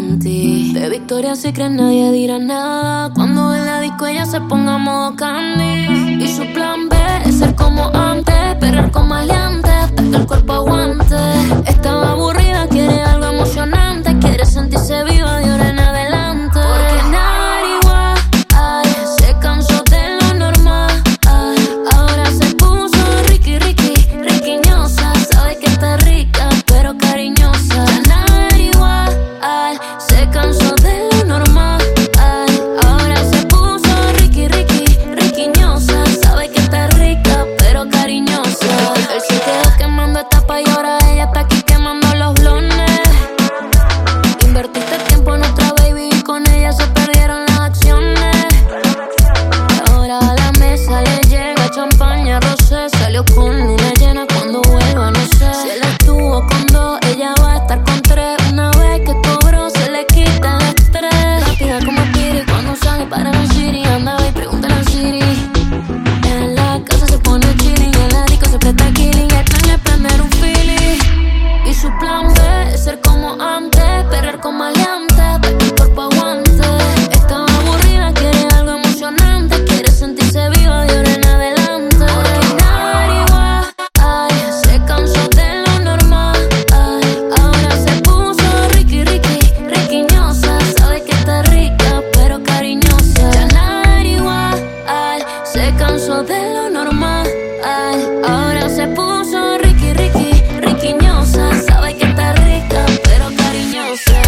en ti. De Victoria's Secret nadie dirá nada cuando en la disco ella se ponga modo Candy. Y su plan B es ser como antes, perrear con maleantes hasta que el cuerpo aguante. Estaba aburrida, quiere algo emocionante, quiere sentirse viva de ahora en adelante. Porque nada igual, ay, se cansó de lo normal, ay, ahora se puso riquiñosa, sabe que está rica pero cariñosa. Ya nada era igual, ay, se cansó de lo normal, ay, ahora se puso riquiñosa, sabe que está rica pero cariñosa. Él se quedó quemando etapa y ahora ella está aquí quemando los blones. Invertiste tiempo en otra baby y con ella se perdieron las acciones. Ahora a la mesa le llega champaña rosé, salió con luna llena cuando vuelva, no sé. Si él estuvo con dos, ella va a estar con tres. Una vez que cobró se le quita el estrés. Rápida como Piri cuando sale para la city. Anda y pregúntale a Siri. En la casa se pone chilling, en la disco se presta killing. El plan es prender un feeling. Y su plan B es ser como antes, perrear con maleantes hasta que el cuerpo aguante. Estaba aburrida, quiere algo emocionante, quiere sentirse viva de ahora en adelante. Porque nada era igual, ay, se cansó de lo normal, ay, ahora se puso riquiñosa, sabe que está rica pero cariñosa. Ya nada era igual, ay, se cansó de lo normal, ay, ahora se puso riquiñosa, sabe que está rica pero cariñosa.